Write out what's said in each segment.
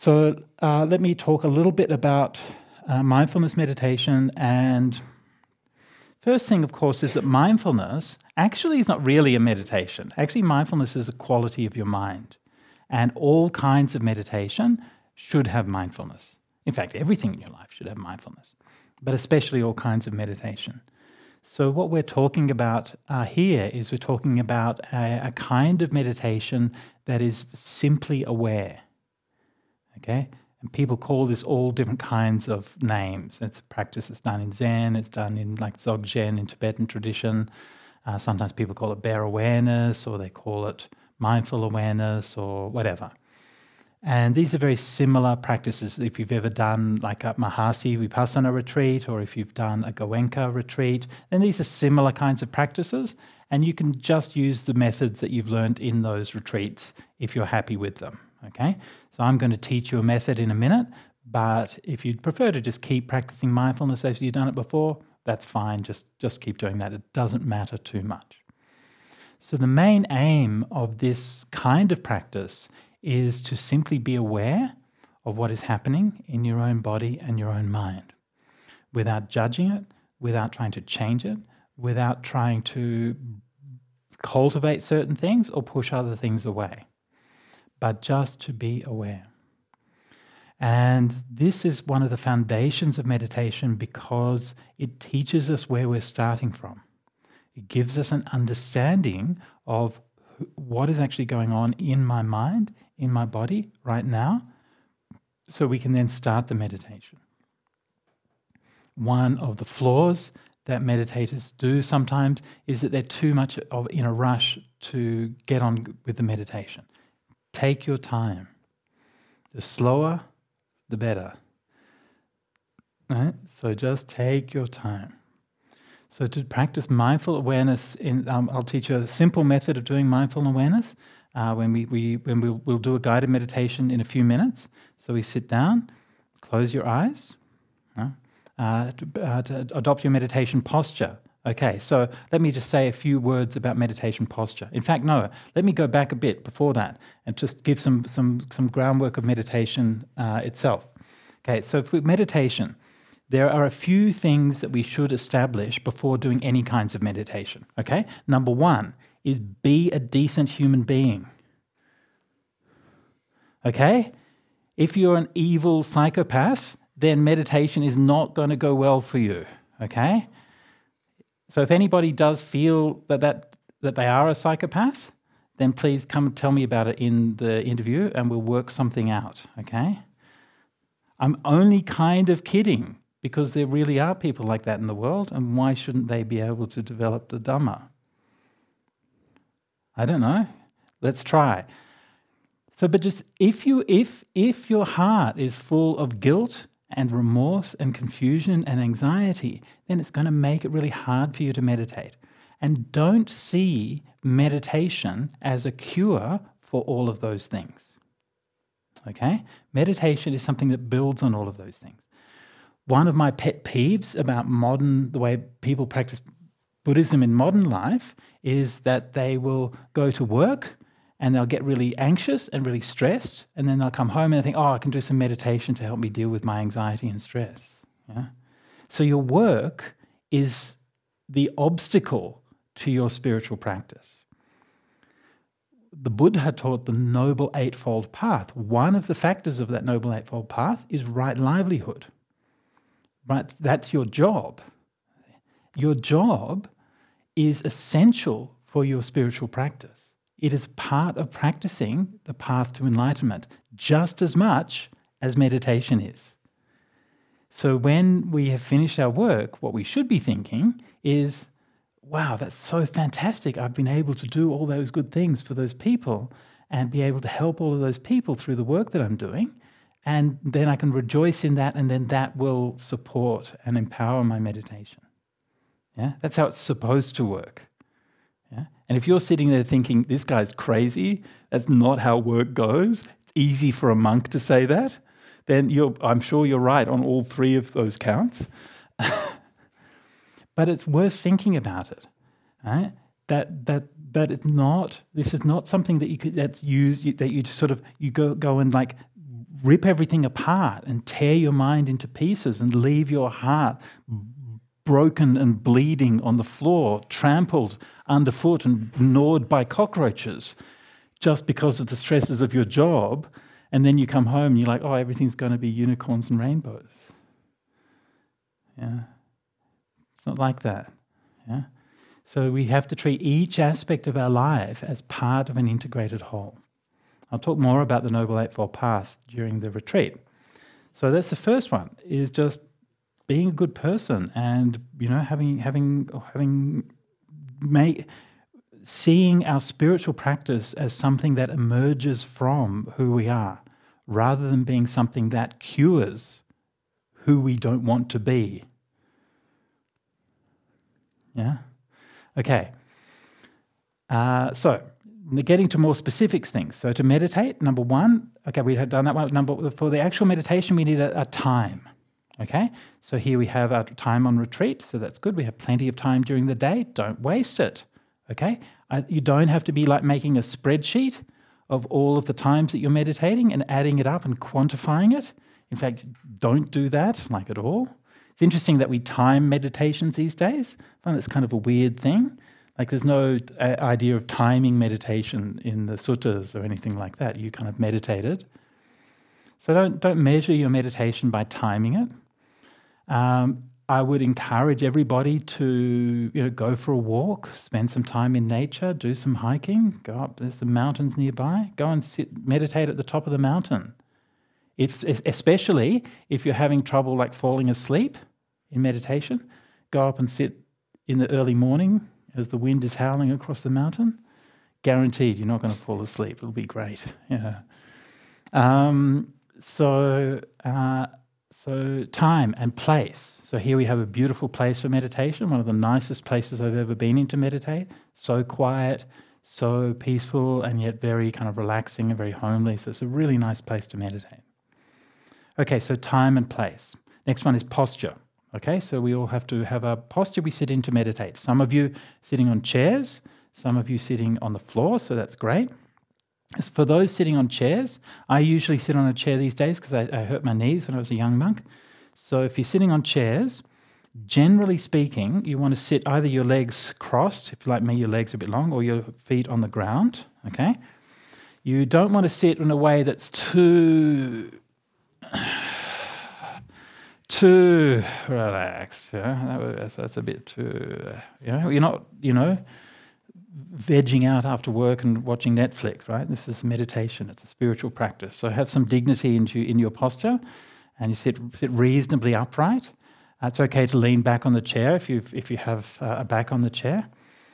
So let me talk a little bit about mindfulness meditation. And first thing, of course, is that mindfulness actually is not really a meditation. Actually, mindfulness is a quality of your mind. And all kinds of meditation should have mindfulness. In fact, everything in your life should have mindfulness, but especially all kinds of meditation. So what we're talking about here is we're talking about a kind of meditation that is simply aware. Okay? And people call this all different kinds of names. It's a practice that's done in Zen, it's done in like Dzogchen, in Tibetan tradition. Sometimes people call it bare awareness, or they call it mindful awareness, or whatever. And these are very similar practices. If you've ever done like a Mahasi Vipassana retreat, or if you've done a Goenka retreat, then these are similar kinds of practices, and you can just use the methods that you've learned in those retreats if you're happy with them, okay? So I'm going to teach you a method in a minute, but if you'd prefer to just keep practicing mindfulness as you've done it before, that's fine, just keep doing that. It doesn't matter too much. So the main aim of this kind of practice is to simply be aware of what is happening in your own body and your own mind without judging it, without trying to change it, without trying to cultivate certain things or push other things away, but just to be aware. And this is one of the foundations of meditation because it teaches us where we're starting from. It gives us an understanding of what is actually going on in my mind, in my body right now, so we can then start the meditation. One of the flaws that meditators do sometimes is that they're too much in a rush to get on with the meditation. Take your time. The slower, the better. Right? So just take your time. So to practice mindful awareness, I'll teach you a simple method of doing mindful awareness when we'll do a guided meditation in a few minutes. So we sit down, close your eyes, to adopt your meditation posture. Okay, so let me just say a few words about meditation posture. In fact, no, let me go back a bit before that and just give some groundwork of meditation itself. Okay, so for meditation, there are a few things that we should establish before doing any kinds of meditation, okay? Number one is be a decent human being, okay? If you're an evil psychopath, then meditation is not going to go well for you, okay? So if anybody does feel that they are a psychopath, then please come and tell me about it in the interview and we'll work something out, okay? I'm only kind of kidding, because there really are people like that in the world, and why shouldn't they be able to develop the Dhamma? I don't know. Let's try. So, but just if your heart is full of guilt and remorse and confusion and anxiety, then it's going to make it really hard for you to meditate. And don't see meditation as a cure for all of those things. Okay? Meditation is something that builds on all of those things. One of my pet peeves about the way people practice Buddhism in modern life is that they will go to work and they'll get really anxious and really stressed, and then they'll come home and they think, I can do some meditation to help me deal with my anxiety and stress. Yeah? So your work is the obstacle to your spiritual practice. The Buddha taught the Noble Eightfold Path. One of the factors of that Noble Eightfold Path is right livelihood. Right, that's your job. Your job is essential for your spiritual practice. It is part of practicing the path to enlightenment just as much as meditation is. So when we have finished our work, what we should be thinking is, wow, that's so fantastic. I've been able to do all those good things for those people and be able to help all of those people through the work that I'm doing. And then I can rejoice in that, and then that will support and empower my meditation. Yeah, that's how it's supposed to work. Yeah, and if you're sitting there thinking, this guy's crazy, that's not how work goes, it's easy for a monk to say that, then I'm sure you're right on all three of those counts. But it's worth thinking about it. Right? That this is not something that you go and like rip everything apart and tear your mind into pieces and leave your heart broken and bleeding on the floor, trampled underfoot and gnawed by cockroaches just because of the stresses of your job, and then you come home and you're like, oh, everything's going to be unicorns and rainbows. Yeah. It's not like that. Yeah. So we have to treat each aspect of our life as part of an integrated whole. I'll talk more about the Noble Eightfold Path during the retreat. So that's the first one, is just being a good person and, seeing our spiritual practice as something that emerges from who we are, rather than being something that cures who we don't want to be. Yeah? Okay. So, getting to more specific things. So to meditate, number one, okay, we have done that one. For the actual meditation, we need a time. Okay? So here we have our time on retreat, so that's good. We have plenty of time during the day. Don't waste it. Okay? You don't have to be like making a spreadsheet of all of the times that you're meditating and adding it up and quantifying it. In fact, don't do that, like at all. It's interesting that we time meditations these days. I find that's kind of a weird thing. Like there's no idea of timing meditation in the suttas or anything like that. You kind of meditated. So don't measure your meditation by timing it. I would encourage everybody to go for a walk, spend some time in nature, do some hiking, go up. There's some mountains nearby. Go and meditate at the top of the mountain. Especially if you're having trouble like falling asleep in meditation, go up and sit in the early morning as the wind is howling across the mountain. Guaranteed you're not going to fall asleep. It'll be great. Yeah. So time and place. So here we have a beautiful place for meditation, one of the nicest places I've ever been in to meditate. So quiet, so peaceful, and yet very kind of relaxing and very homely. So it's a really nice place to meditate. Okay, so time and place. Next one is posture. Okay, so we all have to have a posture we sit in to meditate. Some of you sitting on chairs, some of you sitting on the floor, so that's great. As for those sitting on chairs, I usually sit on a chair these days because I hurt my knees when I was a young monk. So if you're sitting on chairs, generally speaking, you want to sit either your legs crossed, if you're like me, your legs are a bit long, or your feet on the ground, okay? You don't want to sit in a way that's too relaxed. Yeah? That's a bit too, you're not, vegging out after work and watching Netflix, right? This is meditation. It's a spiritual practice. So have some dignity in your posture, and you sit reasonably upright. It's okay to lean back on the chair if you have a back on the chair.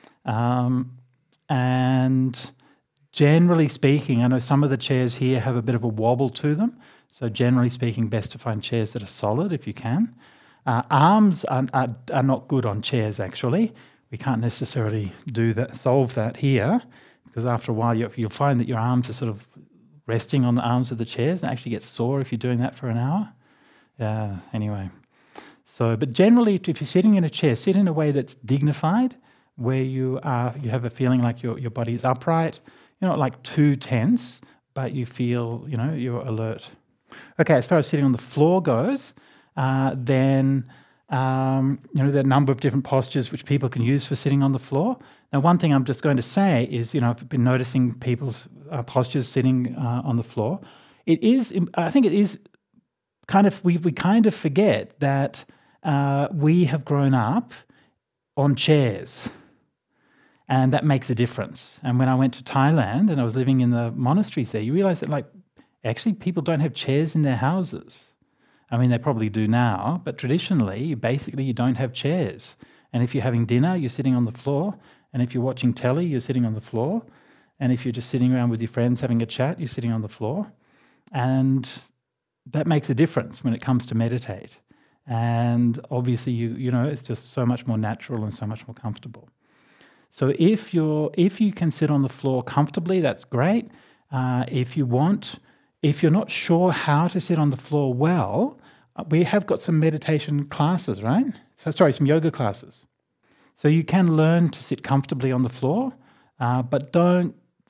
And generally speaking, I know some of the chairs here have a bit of a wobble to them. So generally speaking, best to find chairs that are solid if you can. Arms are not good on chairs, actually. We can't necessarily solve that here, because after a while you'll find that your arms are sort of resting on the arms of the chairs and actually get sore if you're doing that for an hour. Anyway. So, but generally, if you're sitting in a chair, sit in a way that's dignified, where you have a feeling like your body is upright. You're not like too tense, but you feel, you're alert. Okay, as far as sitting on the floor goes, then there are a number of different postures which people can use for sitting on the floor. Now, one thing I'm just going to say is, I've been noticing people's postures sitting on the floor. I think it is kind of, we kind of forget that we have grown up on chairs, and that makes a difference. And when I went to Thailand and I was living in the monasteries there, you realize that actually people don't have chairs in their houses. I mean, they probably do now, but traditionally, you don't have chairs. And if you're having dinner, you're sitting on the floor. And if you're watching telly, you're sitting on the floor. And if you're just sitting around with your friends having a chat, you're sitting on the floor. And that makes a difference when it comes to meditate. And obviously, it's just so much more natural and so much more comfortable. So if you can sit on the floor comfortably, that's great. If you're not sure how to sit on the floor well, we have got some meditation classes, right? Some yoga classes. So you can learn to sit comfortably on the floor, but don't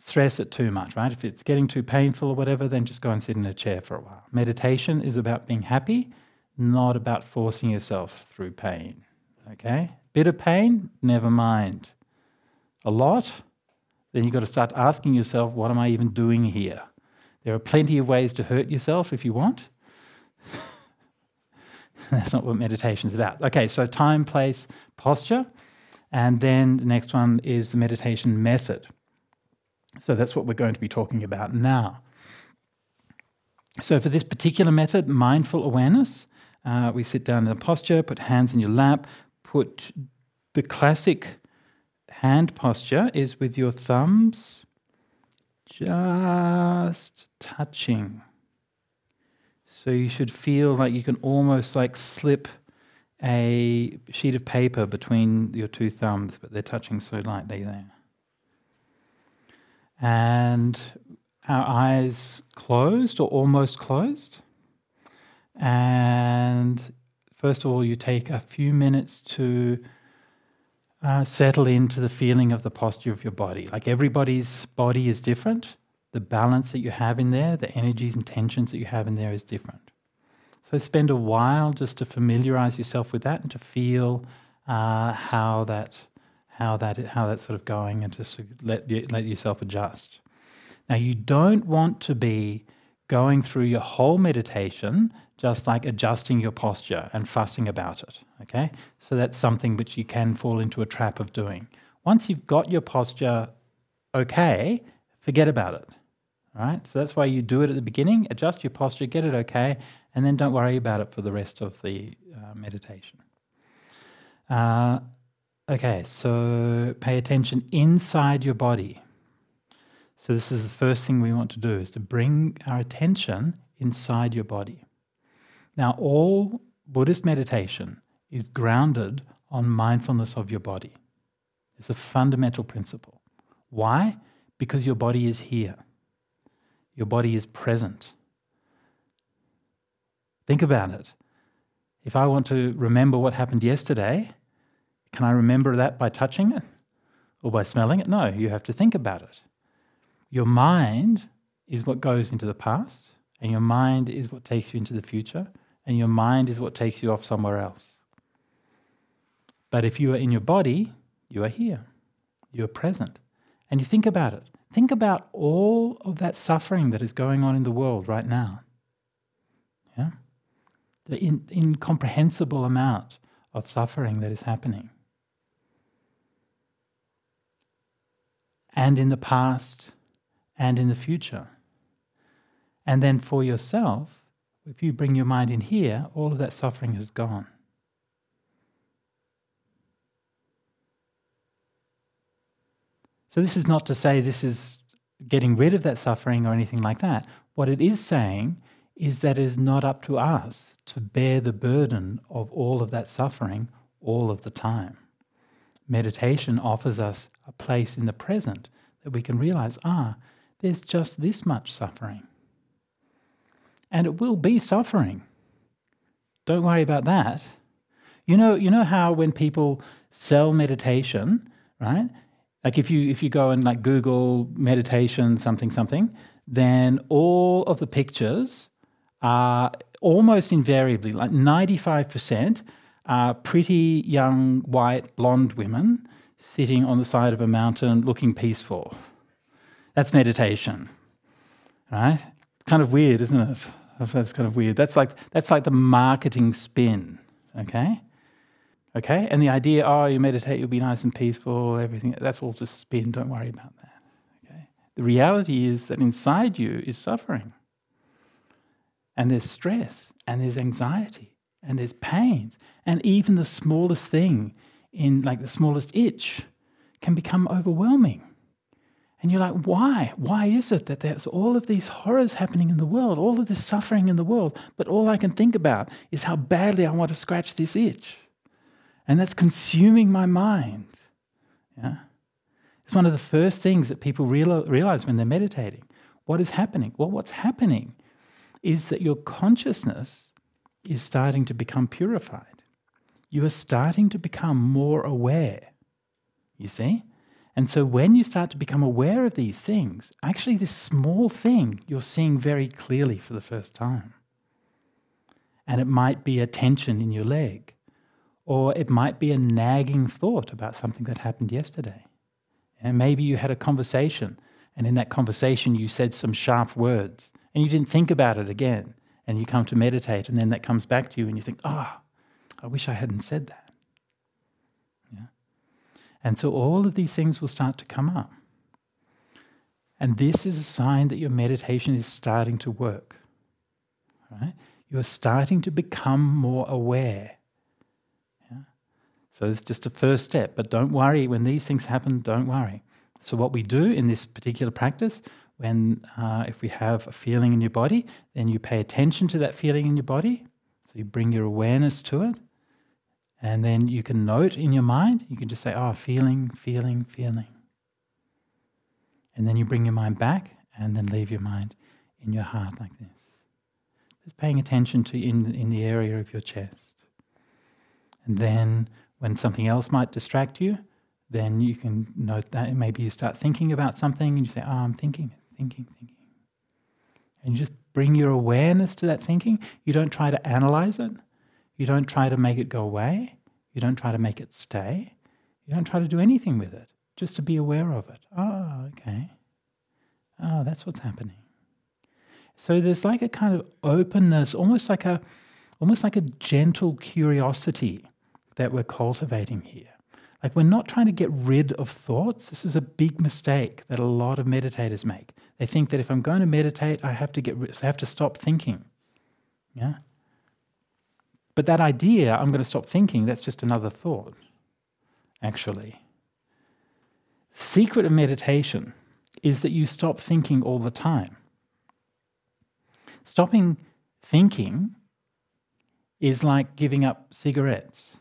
stress it too much, right? If it's getting too painful or whatever, then just go and sit in a chair for a while. Meditation is about being happy, not about forcing yourself through pain, okay? Bit of pain, never mind. A lot, then you've got to start asking yourself, what am I even doing here? There are plenty of ways to hurt yourself if you want. That's not what meditation is about. Okay, so time, place, posture. And then the next one is the meditation method. So that's what we're going to be talking about now. So for this particular method, mindful awareness, we sit down in a posture, put hands in your lap, put the classic hand posture is with your thumbs just touching. So you should feel like you can almost like slip a sheet of paper between your two thumbs, but they're touching so lightly there. And our eyes closed or almost closed. And first of all, you take a few minutes to settle into the feeling of the posture of your body. Like everybody's body is different. The balance that you have in there, the energies and tensions that you have in there is different. So spend a while just to familiarize yourself with that and to feel how that's sort of going, and to sort of let yourself adjust. Now, you don't want to be going through your whole meditation just like adjusting your posture and fussing about it, okay? So that's something which you can fall into a trap of doing. Once you've got your posture okay, forget about it, all right? So that's why you do it at the beginning, adjust your posture, get it okay, and then don't worry about it for the rest of the meditation. Okay, so pay attention inside your body. So this is the first thing we want to do, is to bring our attention inside your body. Now, all Buddhist meditation is grounded on mindfulness of your body. It's a fundamental principle. Why? Because your body is here. Your body is present. Think about it. If I want to remember what happened yesterday, can I remember that by touching it or by smelling it? No, you have to think about it. Your mind is what goes into the past, and your mind is what takes you into the future, and your mind is what takes you off somewhere else. But if you are in your body, you are here. You are present. And you think about it. Think about all of that suffering that is going on in the world right now. Yeah? The incomprehensible amount of suffering that is happening. And in the past, and in the future. And then for yourself, if you bring your mind in here, all of that suffering has gone. So this is not to say this is getting rid of that suffering or anything like that. What it is saying is that it is not up to us to bear the burden of all of that suffering all of the time. Meditation offers us a place in the present that we can realize, there's just this much suffering. And it will be suffering. Don't worry about that. You know how when people sell meditation, right? Like if you go and like Google meditation something, then all of the pictures are almost invariably, like 95%, are pretty young, white, blonde women sitting on the side of a mountain looking peaceful. That's meditation, right? It's kind of weird, isn't it? That's kind of weird. That's like the marketing spin, okay? Okay? And the idea, you meditate, you'll be nice and peaceful, everything, that's all just spin, don't worry about that, okay? The reality is that inside you is suffering. And there's stress, and there's anxiety, and there's pains, and even the smallest thing, in like the smallest itch, can become overwhelming. And you're like, why? Why is it that there's all of these horrors happening in the world, all of this suffering in the world, but all I can think about is how badly I want to scratch this itch? And that's consuming my mind. Yeah? It's one of the first things that people realize when they're meditating. What is happening? Well, what's happening is that your consciousness is starting to become purified. You are starting to become more aware, you see? And so when you start to become aware of these things, actually this small thing you're seeing very clearly for the first time. And it might be a tension in your leg, or it might be a nagging thought about something that happened yesterday. And maybe you had a conversation, and in that conversation you said some sharp words, and you didn't think about it again, and you come to meditate, and then that comes back to you, and you think, I wish I hadn't said that. Yeah? And so all of these things will start to come up. And this is a sign that your meditation is starting to work. Right? You're starting to become more aware. Yeah? So it's just a first step, but don't worry. When these things happen, don't worry. So what we do in this particular practice, when if we have a feeling in your body, then you pay attention to that feeling in your body. So you bring your awareness to it. And then you can note in your mind, you can just say, feeling, feeling, feeling. And then you bring your mind back and then leave your mind in your heart like this. Just paying attention to in the area of your chest. And then when something else might distract you, then you can note that. Maybe you start thinking about something and you say, I'm thinking. And you just bring your awareness to that thinking. You don't try to analyze it. You don't try to make it go away. You don't try to make it stay. You don't try to do anything with it, just to be aware of it. Okay. That's what's happening. So there's like a kind of openness, almost like a gentle curiosity that we're cultivating here. Like we're not trying to get rid of thoughts. This is a big mistake that a lot of meditators make. They think that if I'm going to meditate, I have to stop thinking. Yeah. But that idea, I'm going to stop thinking, that's just another thought, actually. The secret of meditation is that you stop thinking all the time. Stopping thinking is like giving up cigarettes.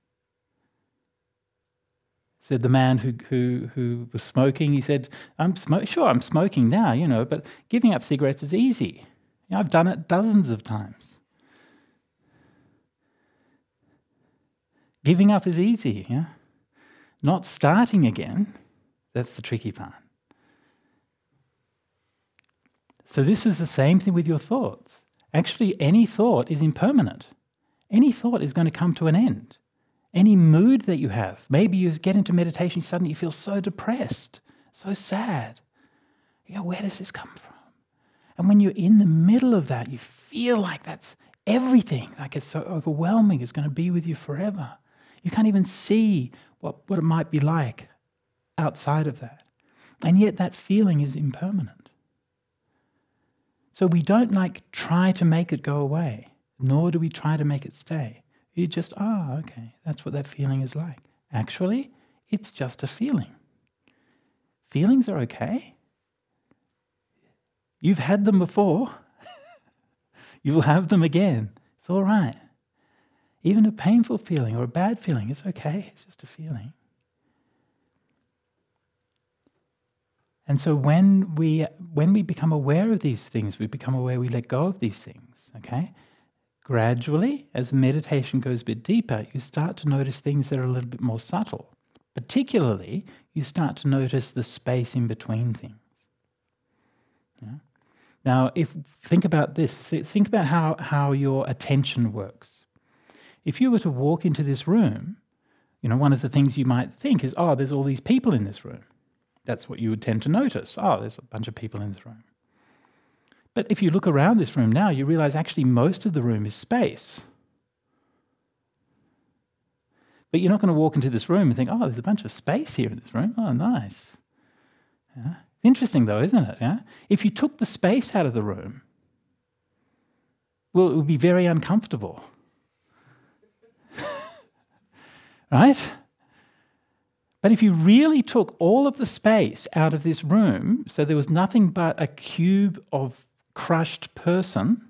Said the man who was smoking, he said, I'm smoking now, but giving up cigarettes is easy. I've done it dozens of times. Giving up is easy, yeah? Not starting again, that's the tricky part. So this is the same thing with your thoughts. Actually, any thought is impermanent. Any thought is going to come to an end. Any mood that you have, maybe you get into meditation, suddenly you feel so depressed, so sad. Where does this come from? And when you're in the middle of that, you feel like that's everything, like it's so overwhelming, it's going to be with you forever. You can't even see what it might be like outside of that. And yet that feeling is impermanent. So we don't try to make it go away, nor do we try to make it stay. You just, okay, that's what that feeling is like. Actually, it's just a feeling. Feelings are okay. You've had them before. You'll have them again. It's all right. Even a painful feeling or a bad feeling, it's okay. It's just a feeling. And so when we become aware of these things, we become aware we let go of these things, okay? Gradually, as meditation goes a bit deeper, you start to notice things that are a little bit more subtle. Particularly, you start to notice the space in between things. Yeah? Now, think about this. Think about how your attention works. If you were to walk into this room, one of the things you might think is, there's all these people in this room. That's what you would tend to notice. There's a bunch of people in this room. But if you look around this room now, you realize actually most of the room is space. But you're not going to walk into this room and think, there's a bunch of space here in this room. Nice. Yeah. Interesting though, isn't it? Yeah? If you took the space out of the room, well, it would be very uncomfortable. Right? But if you really took all of the space out of this room, so there was nothing but a cube of crushed person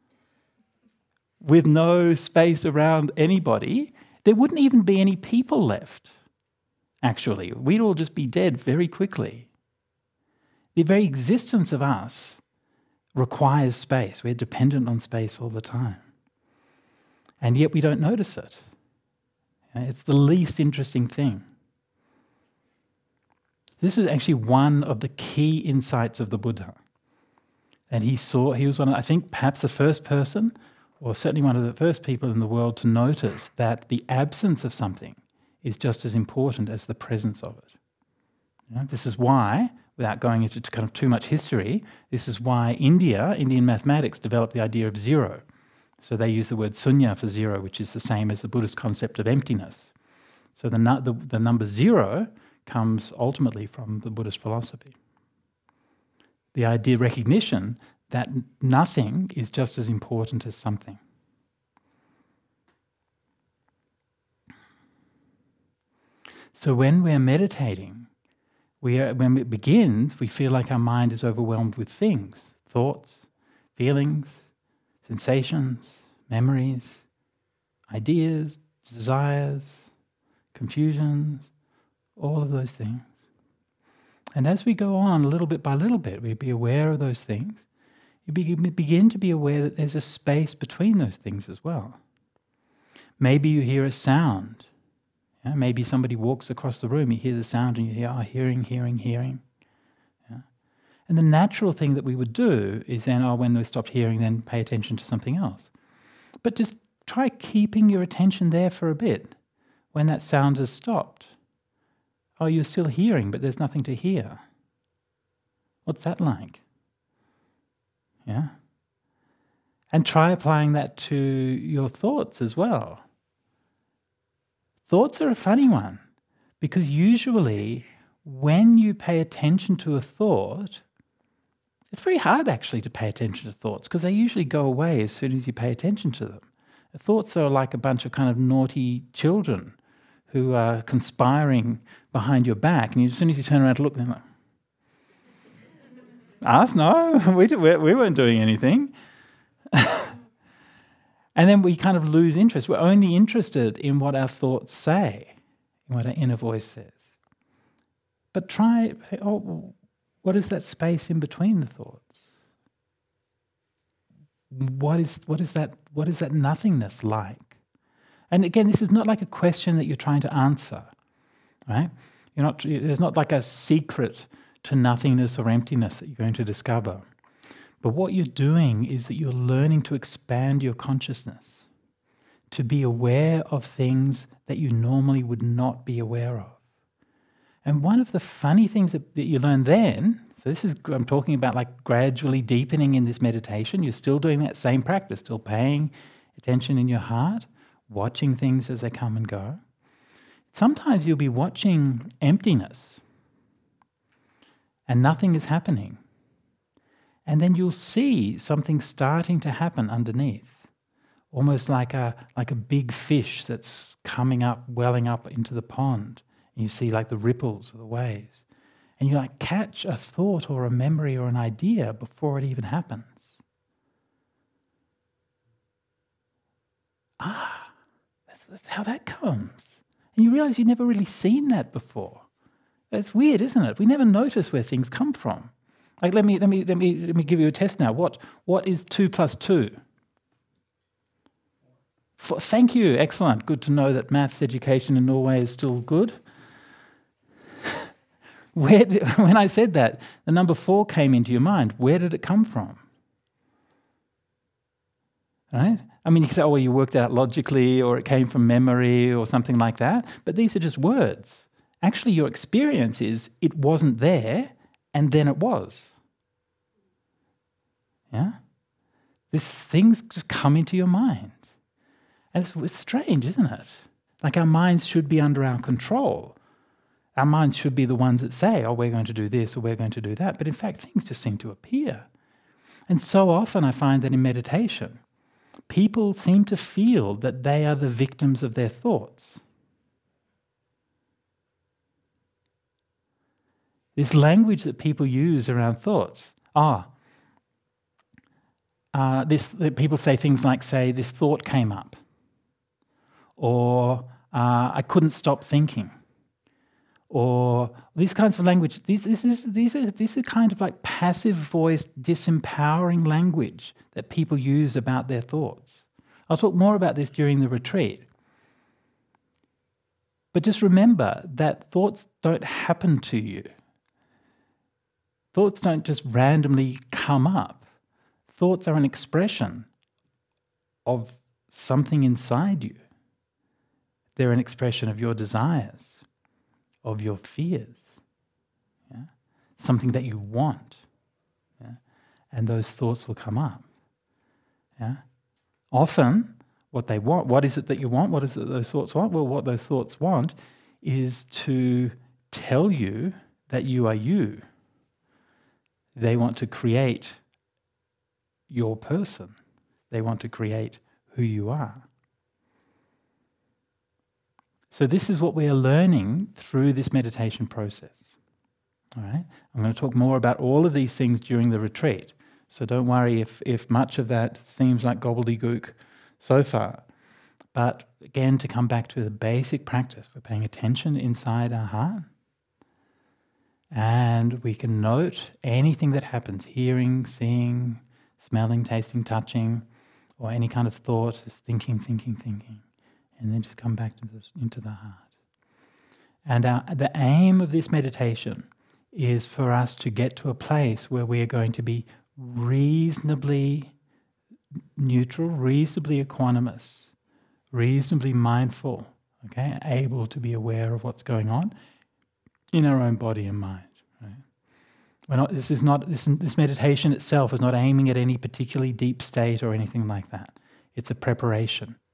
with no space around anybody, there wouldn't even be any people left, actually. We'd all just be dead very quickly. The very existence of us requires space. We're dependent on space all the time. And yet we don't notice it. It's the least interesting thing. This is actually one of the key insights of the Buddha. And he was one of, I think, perhaps the first person, or certainly one of the first people in the world to notice that the absence of something is just as important as the presence of it. This is why, without going into kind of too much history, this is why Indian mathematics developed the idea of zero. So they use the word sunya for zero, which is the same as the Buddhist concept of emptiness. So the number zero comes ultimately from the Buddhist philosophy. The idea, recognition that nothing is just as important as something. So when we're meditating, when it begins, we feel like our mind is overwhelmed with things, thoughts, feelings, sensations, memories, ideas, desires, confusions, all of those things. And as we go on, little bit by little bit, we be aware of those things. You begin to be aware that there's a space between those things as well. Maybe you hear a sound. Yeah? Maybe somebody walks across the room, you hear the sound and you hear, hearing. Yeah? And the natural thing that we would do is then, when we stopped hearing, then pay attention to something else. But just try keeping your attention there for a bit when that sound has stopped. You're still hearing, but there's nothing to hear. What's that like? Yeah? And try applying that to your thoughts as well. Thoughts are a funny one, because usually when you pay attention to a thought, it's very hard actually to pay attention to thoughts, because they usually go away as soon as you pay attention to them. Thoughts are like a bunch of kind of naughty children who are conspiring behind your back, and as soon as you turn around to look, they're like, us? No, we weren't doing anything. And then we kind of lose interest. We're only interested in what our thoughts say, in what our inner voice says. But try, what is that space in between the thoughts? What is that nothingness like? And again, this is not like a question that you're trying to answer, right? There's not like a secret to nothingness or emptiness that you're going to discover. But what you're doing is that you're learning to expand your consciousness, to be aware of things that you normally would not be aware of. And one of the funny things that you learn then, I'm talking about like gradually deepening in this meditation, you're still doing that same practice, still paying attention in your heart, watching things as they come and go. Sometimes you'll be watching emptiness and nothing is happening. And then you'll see something starting to happen underneath, almost like a big fish that's coming up, welling up into the pond. And you see like the ripples of the waves. And you like catch a thought or a memory or an idea before it even happens. That's how that comes. And you realize you've never really seen that before. It's weird, isn't it? We never notice where things come from. Like let me give you a test now. What is 2 plus 2? Thank you. Excellent. Good to know that maths education in Norway is still good. When I said that, the number 4 came into your mind. Where did it come from? Right? I mean, you can say, you worked it out logically, or it came from memory, or something like that. But these are just words. Actually, your experience is it wasn't there, and then it was. Yeah? These things just come into your mind. And it's strange, isn't it? Like our minds should be under our control. Our minds should be the ones that say, we're going to do this or we're going to do that. But in fact, things just seem to appear. And so often I find that in meditation, people seem to feel that they are the victims of their thoughts. This language that people use around thoughts. People say things like, this thought came up. Or I couldn't stop thinking. Or these kinds of language. These are kind of like passive voiced, disempowering language that people use about their thoughts. I'll talk more about this during the retreat. But just remember that thoughts don't happen to you. Thoughts don't just randomly come up. Thoughts are an expression of something inside you. They're an expression of your desires, of your fears, yeah? Something that you want. Yeah? And those thoughts will come up. Yeah? Often, what they want, what is it that you want? What is it those thoughts want? Well, what those thoughts want is to tell you that you are you. They want to create your person. They want to create who you are. So this is what we are learning through this meditation process. All right? I'm going to talk more about all of these things during the retreat. So don't worry if much of that seems like gobbledygook so far. But again, to come back to the basic practice, we're paying attention inside our heart. And we can note anything that happens, hearing, seeing, smelling, tasting, touching, or any kind of thought, just thinking. And then just come back into the heart. And the aim of this meditation is for us to get to a place where we are going to be reasonably neutral, reasonably equanimous, reasonably mindful, okay, able to be aware of what's going on in our own body and mind. Right? This meditation itself is not aiming at any particularly deep state or anything like that. It's a preparation.